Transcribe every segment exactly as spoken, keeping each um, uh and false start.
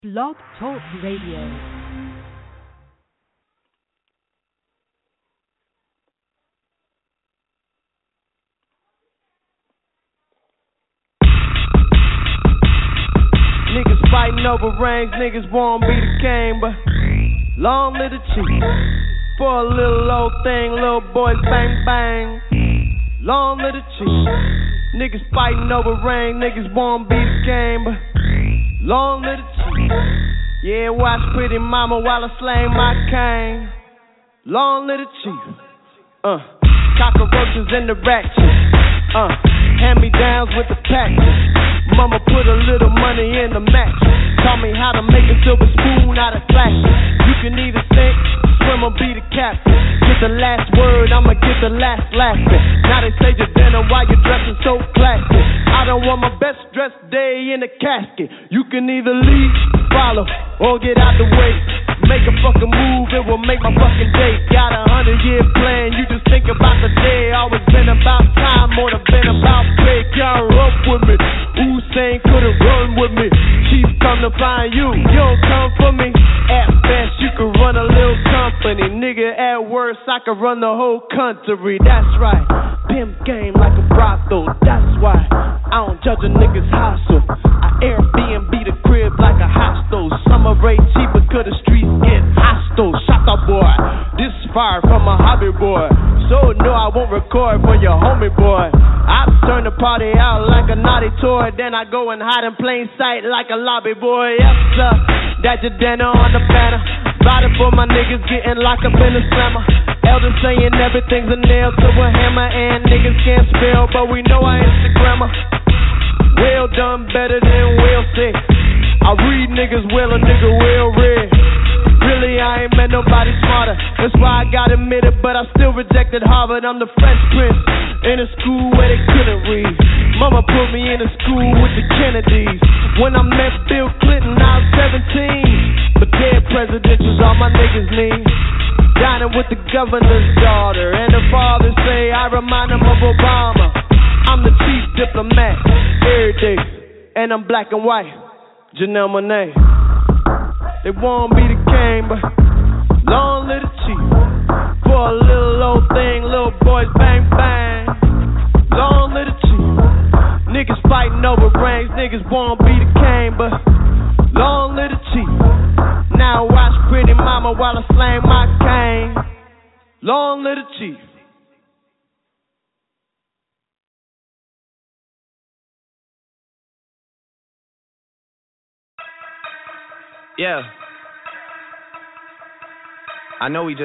Blog Talk Radio. Niggas fighting over rings, niggas won't be the king, but long live the chief. For a little old thing, little boys bang bang. Long live the chief. Niggas fighting over rings, niggas won't be the king, but long live the chief. Yeah, watch pretty mama while I slay my cane. Long live the chief. Uh, cockroaches in the ratchet. Uh, hand-me-downs with the patches. Mama put a little money in the mattress. Taught me how to make a silver spoon out of glasses. You can either sink, swim, or be the captain. Get the last word, I'ma get the last laughing. Now they say your dinner while you're dressing so classy. I don't want my best dressed day in a casket. You can either leave, follow, or get out the way. Make a fucking move, it will make my fucking day. Got a hundred year plan, you just think about the day. Always been about time, more than been about pay. Y'all up with me, Usain couldn't run with me. Chief come to find you, you don't come for me. At best, you could run a little company. Nigga, at worst, I could run the whole country. That's right, pimp game like a brothel. That's why I don't judge a nigga's hustle. I Airbnb the crib like a hostel. Summer rate cheaper, cause the streets get hostile. Shut up, boy. This fire from a hobby boy. So no, I won't record for your homie boy. I turn the party out like a naughty toy. Then I go and hide in plain sight like a lobby boy. Yes, sir. That's your dinner on the banner. Body for my niggas getting locked up in the slammer. Elders saying everything's a nail to a hammer. And niggas can't spell, but we know I Instagrammer. Well done, better than well said. I read niggas well, a nigga well read. Really, I ain't met nobody smarter. That's why I got admitted, but I still rejected Harvard. I'm the French Prince in a school where they couldn't read. Mama put me in a school with the Kennedys. When I met Bill Clinton, I was seventeen. But dead presidents was all my niggas need. Dining with the governor's daughter, and the father say I remind him of Obama. I'm the chief diplomat every day, and I'm black and white. Janelle Monáe. They won't be the king, but long live the chief. For a little old thing, little boys bang bang. Long live the chief. Niggas fighting over rings, niggas won't be the king, but long live the chief. Now watch pretty mama while I slang my cane. Long live the chief. Yeah. I know we just.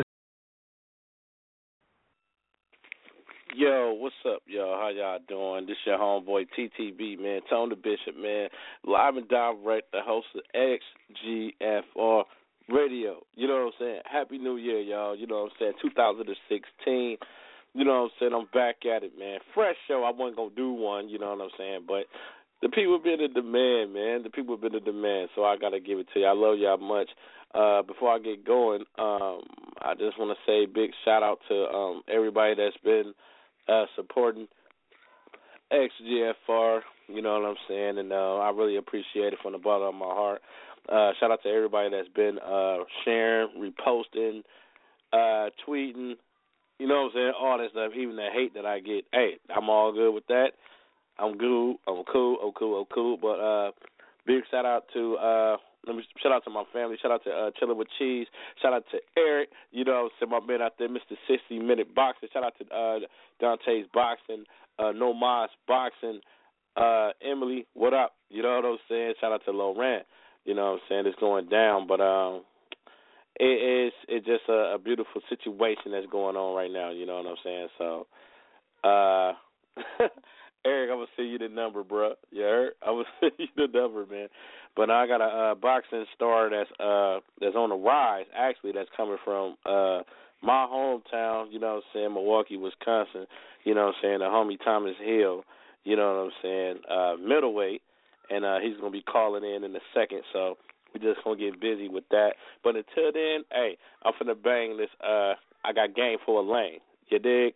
Yo, what's up, y'all? How y'all doing? This your homeboy T T B, man. Tone the Bishop, man. Live and direct, the host of X G F R Radio. You know what I'm saying? Happy New Year, y'all. You know what I'm saying? two thousand sixteen. You know what I'm saying? I'm back at it, man. Fresh show. I wasn't going to do one, you know what I'm saying? But the people have been in demand, man. The people have been in demand, so I got to give it to you. I love y'all much. Uh, before I get going, um, I just want to say a big shout-out to um, everybody that's been uh, supporting X G F R, you know what I'm saying, and uh, I really appreciate it from the bottom of my heart. Uh, shout-out to everybody that's been uh, sharing, reposting, uh, tweeting, you know what I'm saying, all that stuff, even the hate that I get. Hey, I'm all good with that. I'm good. I'm cool. I'm cool. I'm cool. But uh, big shout out to uh, let me shout out to my family. Shout out to uh, Chillin' with Cheese. Shout out to Eric. You know, so my man out there, Mister sixty minute Boxing. Shout out to uh, Dante's Boxing, uh, No Mas Boxing, uh, Emily. What up? You know what I'm saying? Shout out to Laurent. You know what I'm saying? It's going down, but um, it is it's just a, a beautiful situation that's going on right now. You know what I'm saying? So, uh. Eric, I'm going to send you the number, bro. You heard? I'm going to send you the number, man. But I got a uh, boxing star that's uh, that's on the rise, actually, that's coming from uh, my hometown, you know what I'm saying, Milwaukee, Wisconsin. You know what I'm saying, the homie Thomas Hill, you know what I'm saying, uh, middleweight. And uh, he's going to be calling in in a second, so we're just going to get busy with that. But until then, hey, I'm finna bang this. Uh, I got game for a lane. You dig?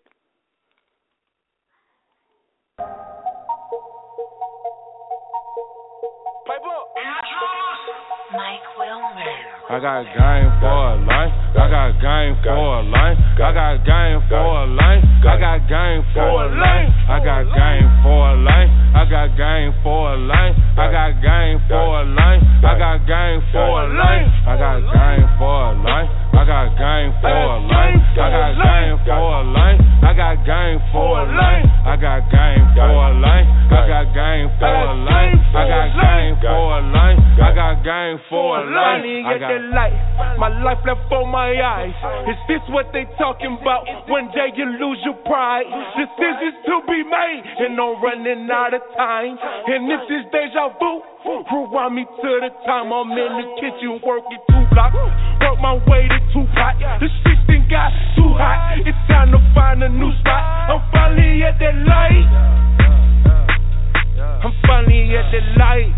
Pipe up. Mike Wilmer. I got game for a life. I got game for a life. I got game for a life. I got game for a life. I got game for a life. I got game for a life. I got game for a life. I got game for a life. I got game for a life. I got game for a life. I got game for a life. I got game for a life. I got game for a life. I got game for a life. I got game for a life. I got game for a life. I got light. My life left for my eyes. Is this what they talking about? One day you lose your pride. Decisions to be made, and I'm running out of time. And if this deja vu, rewind me to the time I'm in the kitchen working two blocks. Work my way to Tupac. The shit done got too hot. It's time to find a new spot. I'm finally at that light. I'm finally at that light.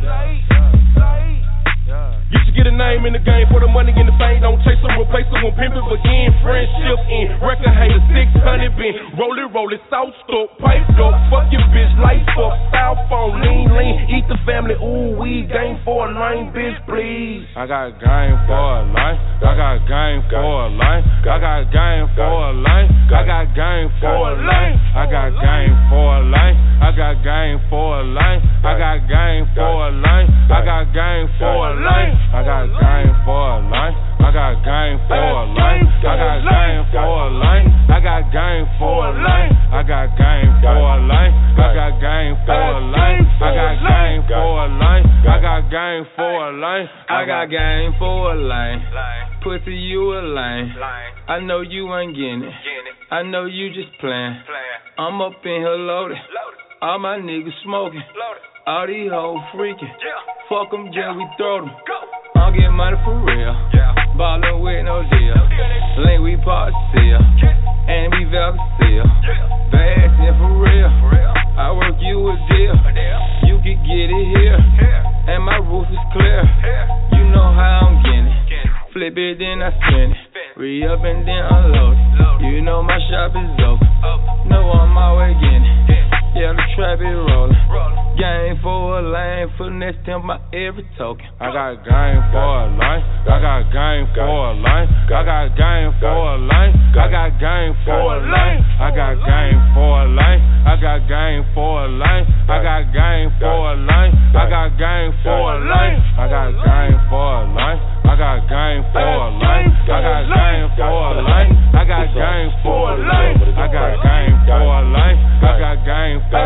You should get a name in the game for the money and the fame. Don't chase them, replace them, pimp it again. Friendship in, record hater, six hundred bin. Roll it, roll it, south store, pipe door. Fuck your bitch, life up, south phone, lean, lean. Eat the family, ooh, we game for a line, bitch, please. I got game for a life. I got game for a life. I got game for a life. I got game for a life. I got game for a life. I got game for a life. I got game for a life. I got game for a life. I got game for a life. I got game for a life. I got game for a life. I got game for a life. I got game for a life. I got game for a life. I got game for a life. I got game for a life. I got game for a life. Pussy, you a lame. I know you ain't getting it. I know you just playing. I'm up in here loaded. All my niggas smoking. All these hoes freaking. Fuck them, just we throw them. I'm getting money for real. Ballin' with no deal. Link we part seal. And we velvet seal. Bad shit for real. I work you a deal. You can get it here. And my roof is clear. You know how I'm getting it. Flip it, then I spin it. Re-up and then unload it. You know my shop is open. Know I'm always getting it. Yeah, the trap is rolling. Game for a lane, finesse temp my every token. I got game for a life. I got game for a life. I got game for a life. I got game for a life. I got game for a life. I got game for a life. I got game for a life. I got game for a life. I got game for a life. I got game for a life. I got game for a life. I got game for a life. I got game for a life. I got game for.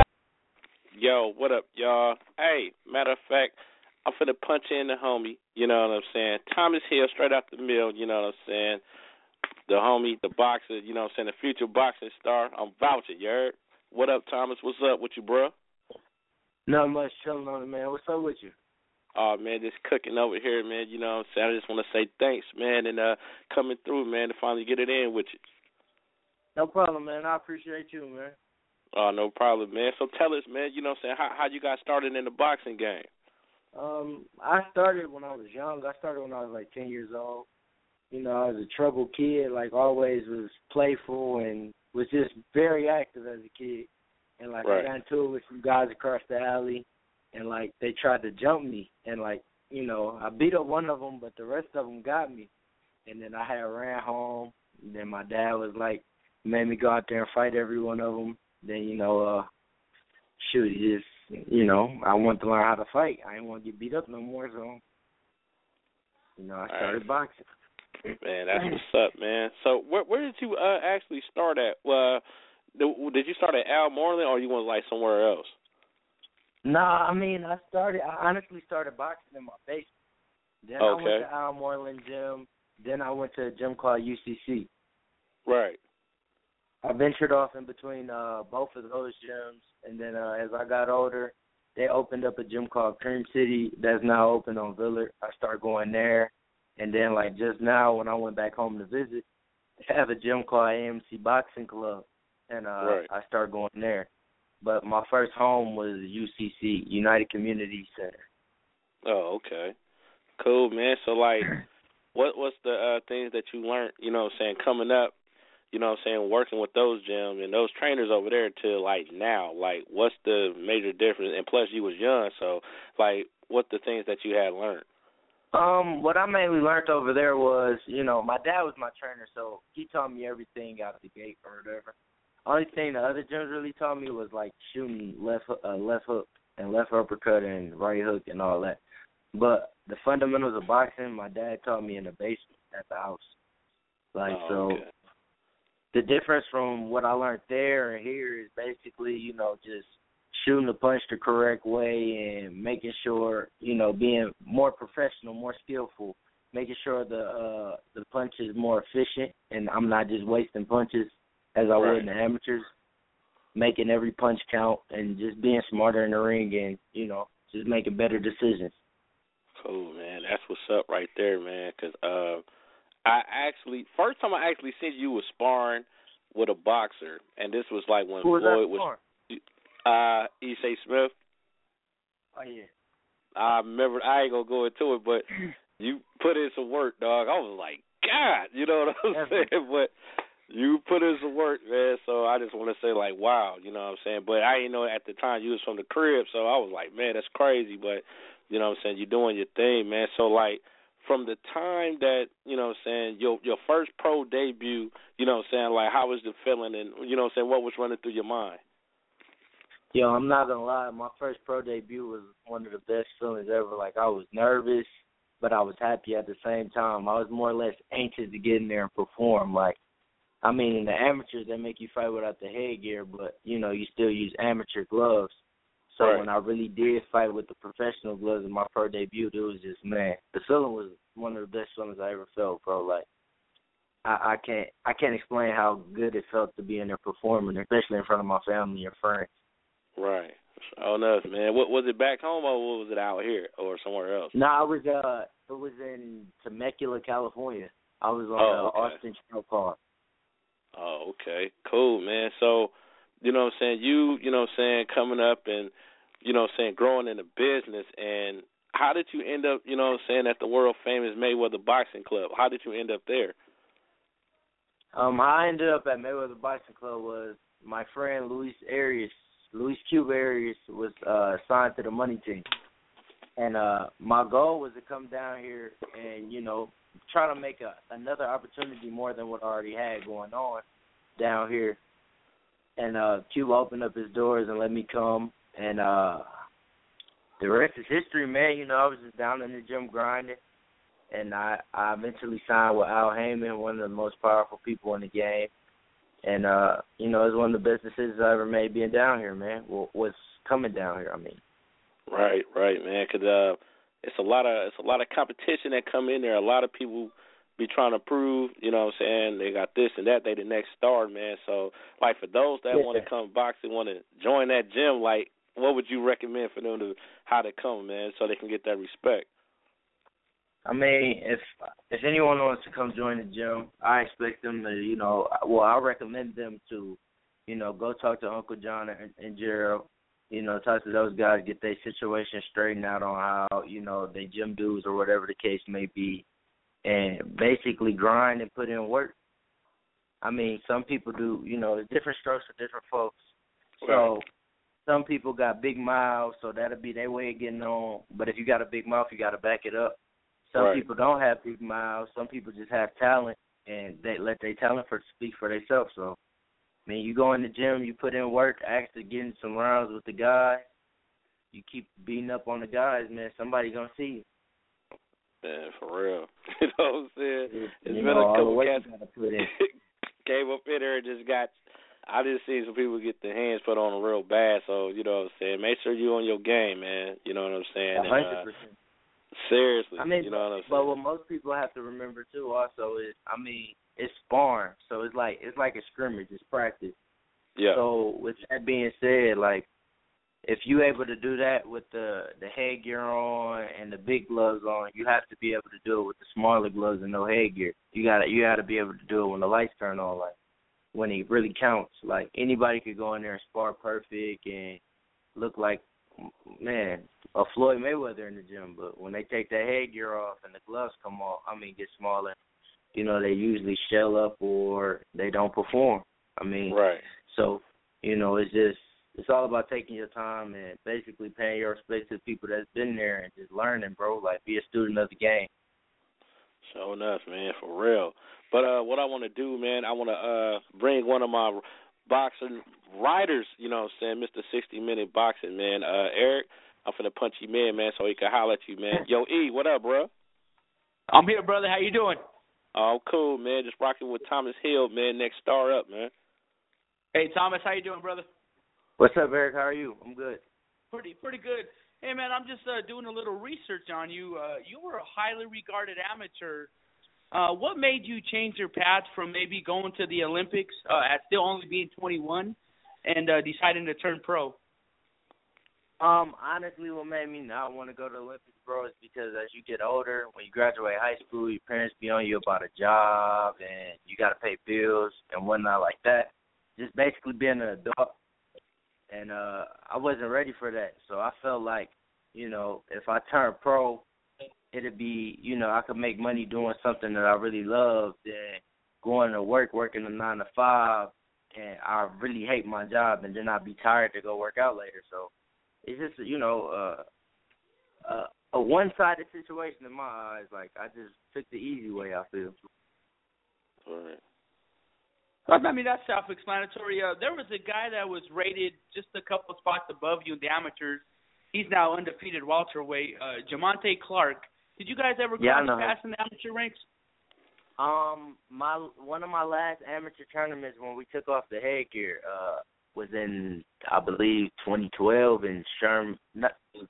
Yo, what up, y'all? Hey, matter of fact, I'm finna punch in the homie, you know what I'm saying? Thomas Hill, straight out the mill, you know what I'm saying? The homie, the boxer, you know what I'm saying? The future boxing star. I'm vouching, you heard? What up, Thomas? What's up with you, bro? Not much, chilling on it, man. What's up with you? Oh, man, just cooking over here, man, you know what I'm saying? I just want to say thanks, man, and uh, coming through, man, to finally get it in with you. No problem, man. I appreciate you, man. Oh, no problem, man. So tell us, man, you know what I'm saying, how, how you got started in the boxing game? Um, I started when I was young. I started when I was like ten years old. You know, I was a troubled kid, like always was playful and was just very active as a kid. And, like, right. I got into it with some guys across the alley, and, like, they tried to jump me. And, like, you know, I beat up one of them, but the rest of them got me. And then I had ran home. And then my dad was, like, made me go out there and fight every one of them. Then, you know, uh, shoot, he just, you know, I wanted to learn how to fight. I didn't want to get beat up no more, so, you know, I started right. boxing. Man, that's what's up, man. So where where did you uh, actually start at? Uh, did you start at Al Moreland, or you went, like, somewhere else? Nah, I mean, I started, I honestly started boxing in my basement. Then okay. I went to Al Moreland gym. Then I went to a gym called U C C. Right. I ventured off in between uh, both of those gyms, and then uh, as I got older, they opened up a gym called Cream City that's now open on Villard. I started going there, and then like just now when I went back home to visit, they have a gym called A M C Boxing Club, and uh, right. I started going there. But my first home was U C C, United Community Center. Oh, okay. Cool, man. So, like, what what's the uh, things that you learned, you know what I'm saying, coming up, you know what I'm saying, working with those gyms and those trainers over there to, like, now? Like, what's the major difference? And plus, you was young, so, like, what the things that you had learned? Um, what I mainly learned over there was, you know, my dad was my trainer, so he taught me everything out the gate or whatever. Only thing the other gyms really taught me was like shooting left uh, left hook and left uppercut and right hook and all that. But the fundamentals of boxing, my dad taught me in the basement at the house. Like oh, so, okay. The difference from what I learned there and here is basically, you know, just shooting the punch the correct way and making sure, you know, being more professional, more skillful, making sure the uh, the punch is more efficient and I'm not just wasting punches as I right. would in the amateurs, making every punch count and just being smarter in the ring and, you know, just making better decisions. Cool, man. That's what's up right there, man, because uh, I actually, first time I actually seen you was sparring with a boxer, and this was like when Who was Floyd that was, uh, Ishe Smith. Oh, yeah. I remember, I ain't going to go into it, but you put in some work, dog. I was like, God, you know what I'm Definitely. saying? But you put in some work, man, so I just want to say, like, wow, you know what I'm saying? But I didn't know at the time you was from the crib, so I was like, man, that's crazy, but, you know what I'm saying, you're doing your thing, man. So, like, from the time that, you know what I'm saying, your your first pro debut, you know what I'm saying, like, how was the feeling and, you know what I'm saying, what was running through your mind? Yo, I'm not going to lie, my first pro debut was one of the best feelings ever. Like, I was nervous, but I was happy at the same time. I was more or less anxious to get in there and perform, like, I mean, in the amateurs, they make you fight without the headgear, but, you know, you still use amateur gloves. So right. when I really did fight with the professional gloves in my pro debut, it was just, man, the feeling was one of the best feelings I ever felt, bro. Like, I, I can't I can't explain how good it felt to be in there performing, especially in front of my family and friends. Right. Oh, no, man. What, was it back home or was it out here or somewhere else? No, I was, uh, it was in Temecula, California. I was on oh, the okay. Austin Trail Park. Oh, okay. Cool, man. So, you know what I'm saying, you, you know what I'm saying, coming up and, you know what I'm saying, growing in the business, and how did you end up, you know what I'm saying, at the world-famous Mayweather Boxing Club? How did you end up there? Um, how I ended up at Mayweather Boxing Club was my friend Luis Arias, Luis Cuba Arias was uh, signed to the money team. And uh, my goal was to come down here and, you know, try to make a, another opportunity more than what I already had going on down here. And uh, Cuba opened up his doors and let me come. And uh, the rest is history, man. You know, I was just down in the gym grinding. And I, I eventually signed with Al Heyman, one of the most powerful people in the game. And, uh, you know, it's one of the best decisions I ever made being down here, man. Well, what's coming down here, I mean. Right, right, man, because uh, it's a lot of it's a lot of competition that come in there. A lot of people be trying to prove, you know what I'm saying, they got this and that, they the next star, man. So, like, for those that yeah. want to come boxing, want to join that gym, like, what would you recommend for them to, how to come, man, so they can get that respect? I mean, if if anyone wants to come join the gym, I expect them to, you know, well, I recommend them to, you know, go talk to Uncle John and, and Gerald, you know, talk to those guys, get their situation straightened out on how, you know, they gym dues or whatever the case may be, and basically grind and put in work. I mean, some people do, you know, there's different strokes for different folks. So right. Some people got big mouths, so that'll be their way of getting on. But if you got a big mouth, you got to back it up. Some right. people don't have big mouths. Some people just have talent, and they let their talent for speak for themselves. So, I mean, you go in the gym, you put in work, actually getting some rounds with the guys. You keep beating up on the guys, man. Somebody gonna see you. Man, for real. You know what I'm saying? It's, it's you been know, a couple all the work cats you gotta put in. came up in there and just got. I just seen some people get their hands put on them real bad. So you know what I'm saying. Make sure you on your game, man. You know what I'm saying. A hundred percent. Seriously, I mean, you know what I'm saying. But what most people have to remember too, also, is I mean, it's sparring, so it's like it's like a scrimmage, it's practice. Yeah. So with that being said, like, if you're able to do that with the the headgear on and the big gloves on, you have to be able to do it with the smaller gloves and no headgear. You gotta you gotta be able to do it when the lights turn on, like when it really counts. Like anybody could go in there and spar perfect and look like, man, a Floyd Mayweather in the gym, but when they take that headgear off and the gloves come off, I mean, get smaller, you know, they usually shell up or they don't perform. I mean, right. So, you know, it's just it's all about taking your time and basically paying your respect to the people that's been there and just learning, bro. Like, be a student of the game. Sure enough, man, for real. But uh, what I want to do, man, I want to uh, bring one of my boxing writers, you know what I'm saying, Mister sixty minute Boxing, man. Uh, Eric, I'm finna punch you, man, man, so he can holler at you, man. Yo, E, what up, bro? I'm here, brother. How you doing? Oh, cool, man. Just rocking with Thomas Hill, man. Next star up, man. Hey, Thomas, how you doing, brother? What's up, Eric? How are you? I'm good. Pretty, pretty good. Hey, man, I'm just uh, doing a little research on you. Uh, you were a highly regarded amateur. Uh, what made you change your path from maybe going to the Olympics uh, at still only being twenty-one and uh, deciding to turn pro? Um, honestly, what made me not want to go to the Olympics, bro, is because as you get older, when you graduate high school, your parents be on you about a job and you got to pay bills and whatnot like that. Just basically being an adult. And uh, I wasn't ready for that. So I felt like, you know, if I turned pro, it'd be, you know, I could make money doing something that I really love than going to work, working a nine to five, and I really hate my job, and then I'd be tired to go work out later. So it's just, you know, uh, uh, a one-sided situation in my eyes. Like, I just took the easy way, I feel. All right. I mean, that's self-explanatory. Uh, there was a guy that was rated just a couple spots above you in the amateurs. He's now undefeated welterweight, uh, Jamonte Clark. Did you guys ever yeah, cross paths in the amateur ranks? Um, my one of my last amateur tournaments when we took off the headgear uh, was in, I believe, twenty twelve in Sherm, not,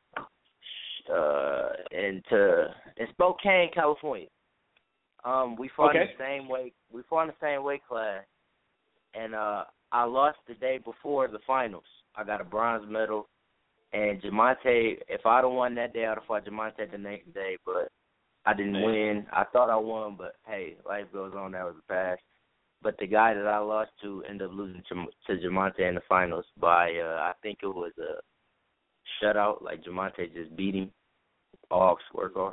uh, into in Spokane, California. Um, we fought okay. in the same weight. We fought in the same weight class, and uh, I lost the day before the finals. I got a bronze medal, and Jamonte. If I'd have won that day, I'd have fought Jamonte the next day, but I didn't Man. win. I thought I won, but hey, life goes on. That was the past. But the guy that I lost to ended up losing to, to Jamonte in the finals by, uh, I think it was a shutout. Like Jamonte just beat him. All scorecards.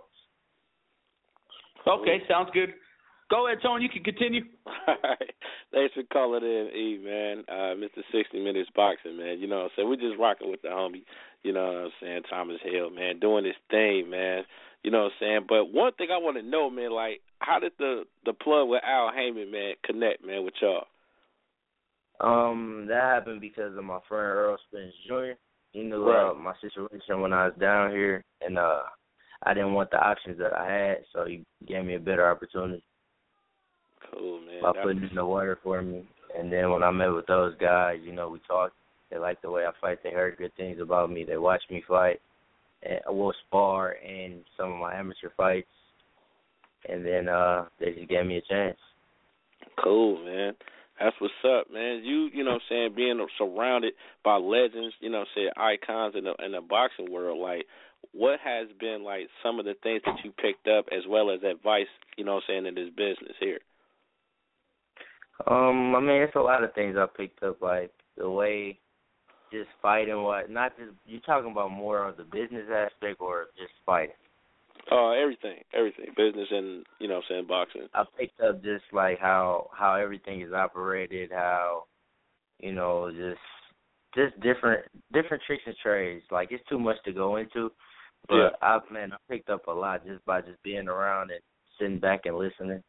Okay, sounds good. Go ahead, Tony. You can continue. All right. Thanks for calling in, E, man. Uh, Mister sixty minutes Boxing, man. You know what I'm saying? We're just rocking with the homie, you know what I'm saying, Thomas Hill, man, doing his thing, man. You know what I'm saying? But one thing I want to know, man, like, how did the, the plug with Al Heyman, man, connect, man, with y'all? Um, that happened because of my friend Earl Spence Junior He knew right. uh, my situation when I was down here, and uh, I didn't want the options that I had, so he gave me a better opportunity. Cool, man. By That's... putting in the water for me. And then when I met with those guys, you know, we talked. They liked the way I fight. They heard good things about me. They watched me fight. And I will spar in some of my amateur fights. And then uh, they just gave me a chance. Cool, man. That's what's up, man. You, you know what I'm saying, being surrounded by legends, you know what I'm saying, icons in the, in the boxing world, like, what has been, like, some of the things that you picked up as well as advice, you know what I'm saying, in this business here? Um, I mean, it's a lot of things I picked up, like the way just fighting, what, not just, you're talking about more of the business aspect or just fighting? Uh, everything, everything, business and, you know what I'm saying, boxing. I picked up just, like, how, how everything is operated, how, you know, just just different different tricks and trades. Like, it's too much to go into, but, yeah. I man, I picked up a lot just by just being around and sitting back and listening.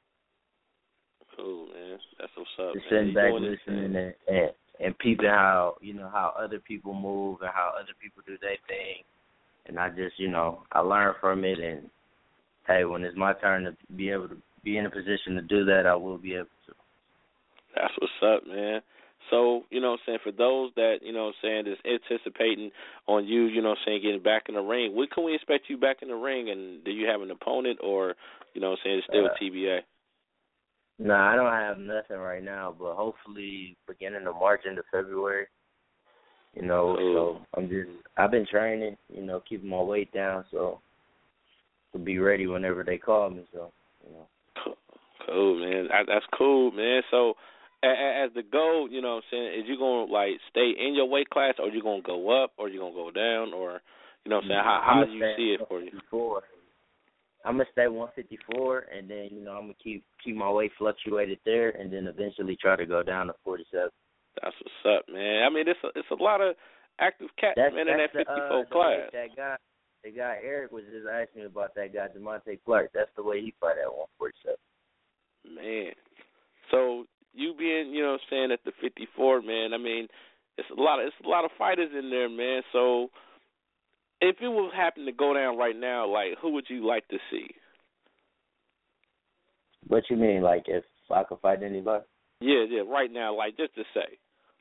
Cool, man. That's what's up, Just man. sitting back listening and, and, and peeping how, you know, how other people move and how other people do their thing. And I just, you know, I learn from it, and, hey, when it's my turn to be able to be in a position to do that, I will be able to. That's what's up, man. So, you know what I'm saying, for those that, you know what I'm saying, is anticipating on you, you know what I'm saying, getting back in the ring, when can we expect you back in the ring? And do you have an opponent or, you know what I'm saying, it's still uh, T B A? No, nah, I don't have nothing right now, but hopefully beginning of March into February, you know, cool. So I'm just, I've been training, you know, keeping my weight down, so to be ready whenever they call me, so, you know. Cool, cool man. That's cool, man. So, as the goal, you know what I'm saying, is you going to, like, stay in your weight class, or you going to go up, or you going to go down, or, you know what I'm saying, how, how do you see it for you? I'm going to stay one fifty-four, and then, you know, I'm going to keep keep my weight fluctuated there, and then eventually try to go down to forty-seven. That's what's up, man. I mean, it's a, it's a lot of active cats, That's, man, in that that's fifty-four the, uh, class. The that guy, the guy Eric was just asking me about that guy, Devontae Clark. That's the way he fight at one forty-seven. Man. So you being, you know what I'm saying, at the fifty-four, man, I mean, it's a lot of it's a lot of fighters in there, man. So if it would happen to go down right now, like, who would you like to see? What you mean, like if I could fight anybody? Yeah, yeah, right now, like, just to say.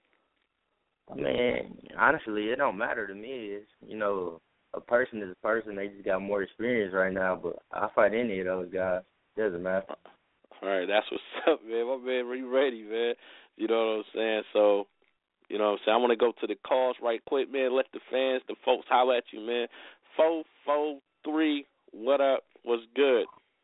I mean, honestly, it don't matter to me. It's, you know, a person is a person. They just got more experience right now, but I'll fight any of those guys. Doesn't matter. All right, that's what's up, man. My man, you ready, man? You know what I'm saying? So, you know what I'm saying? I want to go to the calls right quick, man. Let the fans, the folks holler at you, man. four four three, what up? What's good?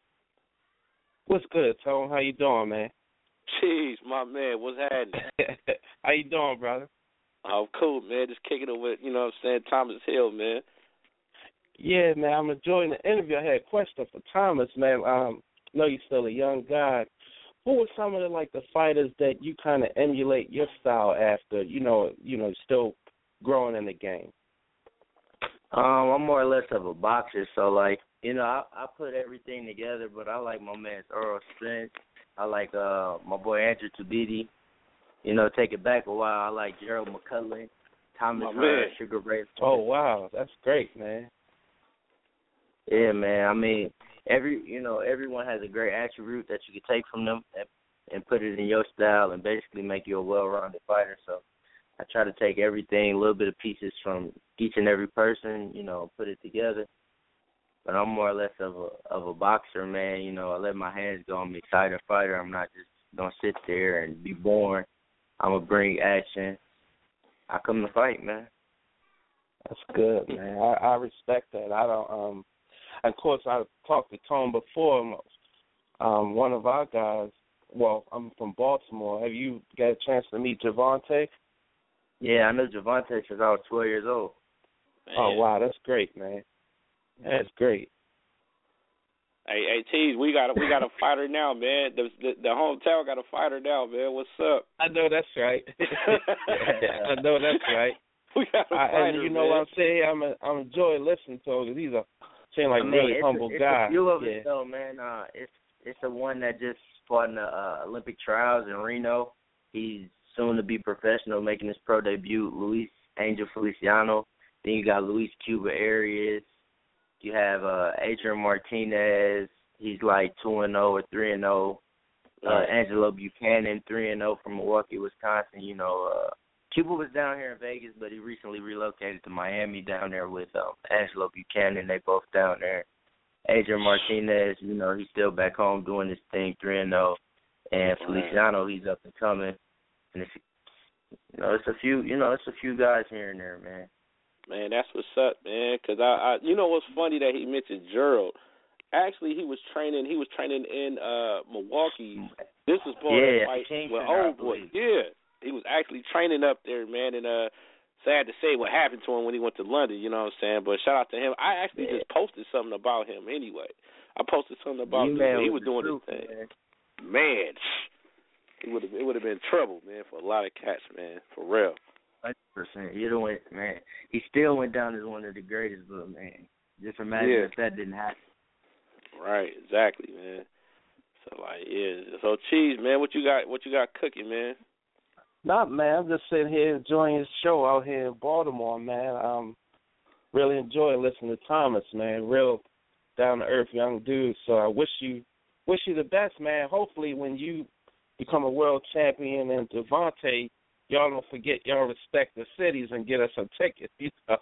What's good, Tone? How you doing, man? Jeez, my man, what's happening? How you doing, brother? Oh, cool, man. Just kicking it with, you know what I'm saying, Thomas Hill, man. Yeah, man, I'm enjoying the interview. I had a question for Thomas, man. Um, I know you're still a young guy. Who are some of the, like, the fighters that you kind of emulate your style after, you know, you know, still growing in the game? Um, I'm more or less of a boxer, so, like, you know, I, I put everything together, but I like my man Earl Spence. I like uh, my boy Andrew Tabiti. You know, take it back a while. I like Gerald McCullough, Thomas Ryan, Sugar Ray. Oh, wow. That's great, man. Yeah, man. I mean, every you know, everyone has a great attribute that you can take from them and, and put it in your style and basically make you a well-rounded fighter. So I try to take everything, a little bit of pieces from each and every person, you know, put it together. But I'm more or less of a of a boxer, man. You know, I let my hands go. I'm an excited fighter. I'm not just gonna sit there and be boring. I'm gonna bring action. I come to fight, man. That's good, man. I, I respect that. I don't. Um, of course, I talked to Tone before. Um, one of our guys. Well, I'm from Baltimore. Have you got a chance to meet Javante? Yeah, I know Javante since I was twelve years old. Man. Oh wow, that's great, man. That's great. Hey, hey, Tease, we got a, we got a fighter now, man. The, the the hometown got a fighter now, man. What's up? I know that's right. I know that's right. We got a I, fighter, and you know man. what I'm saying? I'm a, I'm enjoying listening to him because he's a seem like I mean, really it's humble a, it's guy. A few of yeah. us though, man. Uh, it's it's the one that just fought in the uh, Olympic trials in Reno. He's soon to be professional, making his pro debut. Luis Angel Feliciano. Then you got Luis Cuba Arias. You have uh, Adrian Martinez. He's like two and zero or three and zero. Uh, Angelo Buchanan, three and zero from Milwaukee, Wisconsin. You know, uh, Cuba was down here in Vegas, but he recently relocated to Miami down there with um, Angelo Buchanan. They both down there. Adrian Martinez, you know, he's still back home doing his thing, three and zero. And Feliciano, he's up and coming. And it's, you know, it's a few, you know, it's a few guys here and there, man. Man, that's what's up, man. Because I, I, you know, what's funny that he mentioned Gerald. Actually, he was training. He was training in uh, Milwaukee. This was for yeah, a fight Kingston, with old boy. Yeah, he was actually training up there, man. And uh, sad to say what happened to him when he went to London. You know what I'm saying? But shout out to him. I actually yeah. just posted something about him anyway. I posted something about him. He was doing his thing. Man, man he would have. It would have been trouble, man, for a lot of cats, man. For real. Hundred percent. You know what, man? He still went down as one of the greatest, but man, just imagine yeah. if that didn't happen. Right, exactly, man. So like, yeah. So Cheese, man, what you got? What you got cooking, man? Not, man. I'm just sitting here enjoying his show out here in Baltimore, man. Um, really enjoying listening to Thomas, man. Real down to earth young dude. So I wish you, wish you the best, man. Hopefully, when you become a world champion and Devontae, y'all don't forget y'all respect the cities and get us some tickets, you know.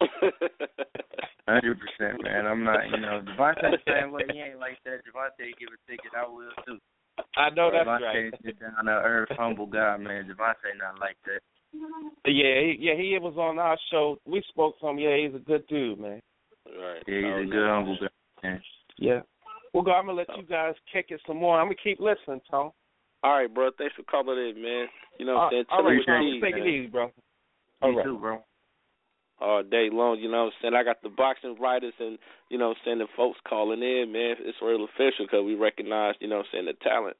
Hundred percent, man. I'm not, you know, Devontae the same way. He ain't like that. Devontae give a ticket, I will too. I know that's Devontae right. Devontae's just down to earth, humble guy, man. Devontae not like that. Yeah, he, yeah, he was on our show. We spoke to him. Yeah, he's a good dude, man. Right. Yeah, he's oh, a good humble guy, man. Yeah. Well, I'm gonna let you guys kick it some more. I'm gonna keep listening, Tom. All right, bro. Thanks for calling in, man. You know what I'm saying? All right, Tom, take it easy, bro. All you right. too, bro. All day long, you know what I'm saying? I got the boxing writers and, you know what I'm saying, the folks calling in, man. It's real official because we recognize, you know what I'm saying, the talent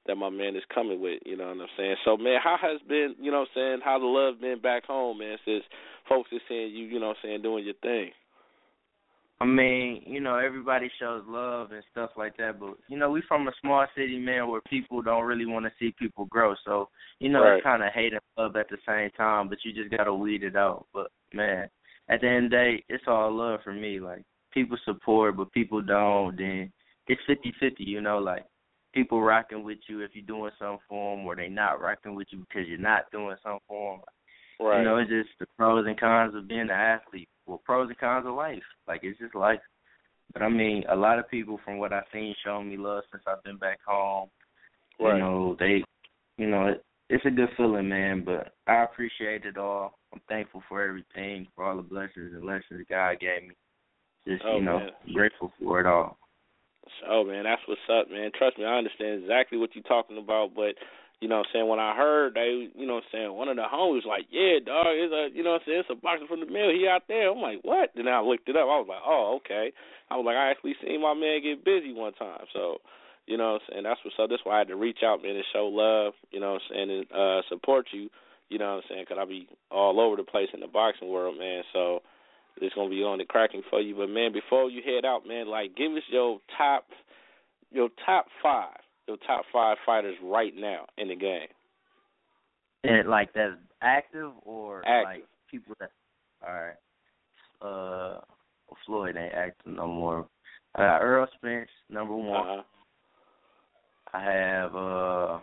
that my man is coming with, you know what I'm saying? So, man, how has been, you know what I'm saying, how the love been back home, man, since folks are seeing you, you know what I'm saying, doing your thing? I mean, you know, everybody shows love and stuff like that, but, you know, we from a small city, man, where people don't really want to see people grow. So, you know, Right. it's kind of hate and love at the same time, but you just got to weed it out. But, man, at the end of the day, it's all love for me. Like, people support, but people don't, then it's fifty-fifty, you know, like, people rocking with you if you're doing something for them, or they not rocking with you because you're not doing something for them. Right. You know, it's just the pros and cons of being an athlete. Well, pros and cons of life. Like, it's just life. But, I mean, a lot of people from what I've seen showing me love since I've been back home. Right. You know, they, you know, it, it's a good feeling, man, but I appreciate it all. I'm thankful for everything, for all the blessings and lessons God gave me. Just, Oh, you know, man. grateful for it all. Oh, man, that's what's up, man. Trust me, I understand exactly what you're talking about, but, you know what I'm saying, when I heard they, you know what I'm saying, one of the homies was like, yeah, dog, it's a, you know what I'm saying, it's a boxer from the mill, he out there. I'm like, what? Then I looked it up. I was like, oh, okay. I was like, I actually seen my man get busy one time. So, you know what I'm saying, that's what's up. That's why I had to reach out, man, and show love, you know what I'm saying, and uh, support you, you know what I'm saying, because I be all over the place in the boxing world, man. So it's going to be on the cracking for you. But, man, before you head out, man, like, give us your top, your top five. Your top five fighters right now in the game. And like that's active or active. Like people that, all right. Uh, Floyd ain't active no more. I got Earl Spence, number one. Uh-huh. I have uh,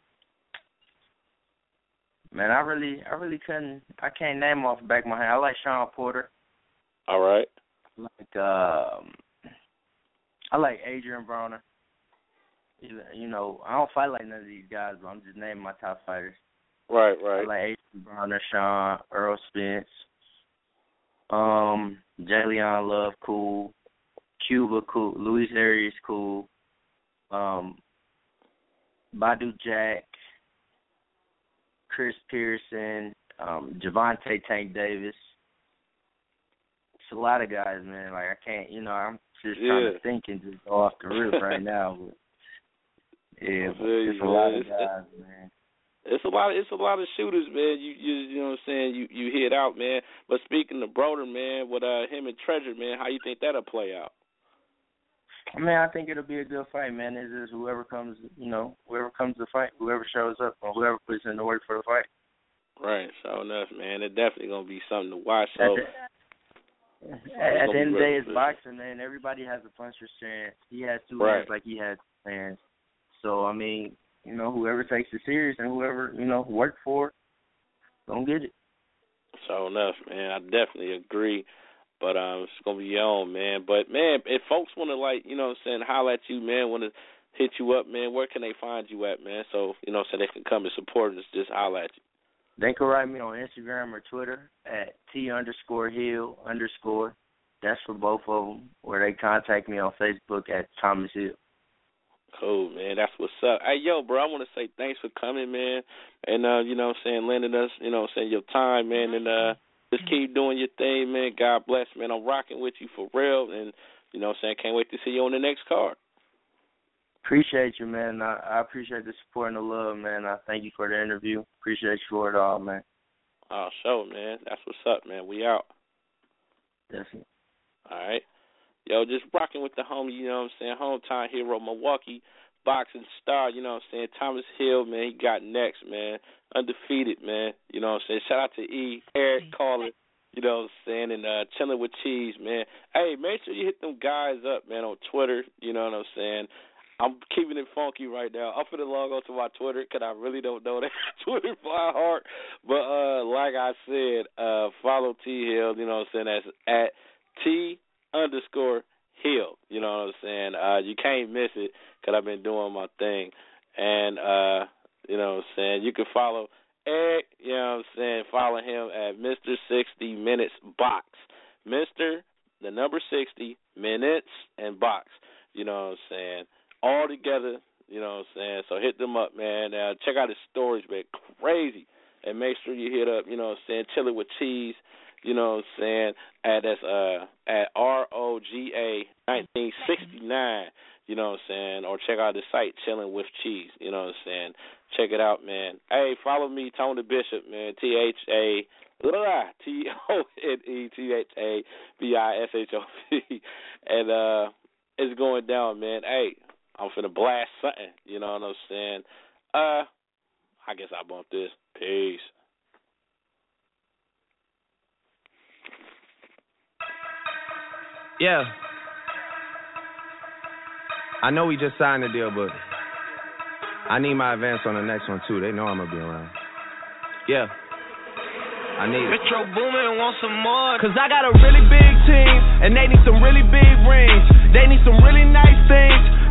man, I really, I really couldn't, I can't name off the back of my hand. I like Sean Porter. All right. Like um, I like Adrian Broner. You know, I don't fight like none of these guys, but I'm just naming my top fighters. Right, right. I like Adrian Broner, Sean, Earl Spence, um, Jalen Love, cool. Cuba, cool. Luis Arias, cool. Um, Badu Jack, Chris Pearson, um, Javante Tank Davis. It's a lot of guys, man. Like, I can't, you know, I'm just yeah. trying to think and just go off the roof right now, but yeah, but it's a man. lot of it's, guys, man. It's a lot. Of, it's a lot of shooters, man. You, you, you know what I'm saying. You, you hit out, man. But speaking of Broder, man, with uh, him and Treasure, man, how you think that'll play out? I mean, I think it'll be a good fight, man. It's just whoever comes, you know, whoever comes to fight, whoever shows up, or whoever puts in the work for the fight. Right. So enough, man. It's definitely gonna be something to watch. So. At the, at the end of the day, it's boxing, man. Everybody has a puncher's chance. He has two right. hands like he has two hands. So, I mean, you know, whoever takes it serious and whoever, you know, work for it, don't get it. So enough, man. I definitely agree. But um, it's going to be your own, man. But, man, if folks want to, like, you know what I'm saying, holler at you, man, want to hit you up, man, where can they find you at, man? So, you know, so they can come and support us, just holler at you. They can write me on Instagram or Twitter at T underscore Hill underscore. That's for both of them. Or they contact me on Facebook at Thomas Hill. Cool, man. That's what's up. Hey, yo, bro, I want to say thanks for coming, man. And, uh, you know what I'm saying, lending us, you know what I'm saying, your time, man. And uh, just keep doing your thing, man. God bless, man. I'm rocking with you for real. And, you know what I'm saying, can't wait to see you on the next card. Appreciate you, man. I, I appreciate the support and the love, man. I thank you for the interview. Appreciate you for it all, man. Oh, sure, man. That's what's up, man. We out. Definitely. All right. Yo, just rocking with the homie, you know what I'm saying, hometown hero, Milwaukee boxing star, you know what I'm saying, Thomas Hill, man, he got next, man. Undefeated, man. You know what I'm saying? Shout out to E, Eric Caller, you know what I'm saying, and uh, Chilling with Cheese, man. Hey, make sure you hit them guys up, man, on Twitter, you know what I'm saying. I'm keeping it funky right now. I'm finna log on to my Twitter because I really don't know that Twitter by heart. But uh, like I said, uh, follow T Hill, you know what I'm saying, that's at T underscore Hill, you know what I'm saying. Uh, you can't miss it because I've been doing my thing. And, uh, you know what I'm saying, you can follow Eric, you know what I'm saying, follow him at Mister sixty Minutes Box. Mister, the number sixty, Minutes, and Box, you know what I'm saying. All together, you know what I'm saying. So hit them up, man. Uh, check out his stories, man. Crazy. And make sure you hit up, you know what I'm saying, Chili with Cheese, you know what I'm saying, at that's uh at R O G A nineteen sixty-nine. You know what I'm saying? Or check out the site, Chillin' with Cheese. You know what I'm saying? Check it out, man. Hey, follow me, Tony Bishop, man. T H A T O N E T H A B I S H O P. And uh, it's going down, man. Hey, I'm finna blast something. You know what I'm saying? Uh, I guess I bump this. Peace. Yeah. I know we just signed the deal, but I need my advance on the next one, too. They know I'm going to be around. Yeah. I need it. Metro Boomin want some more. Cause I got a really big team, and they need some really big rings. They need some really nice things.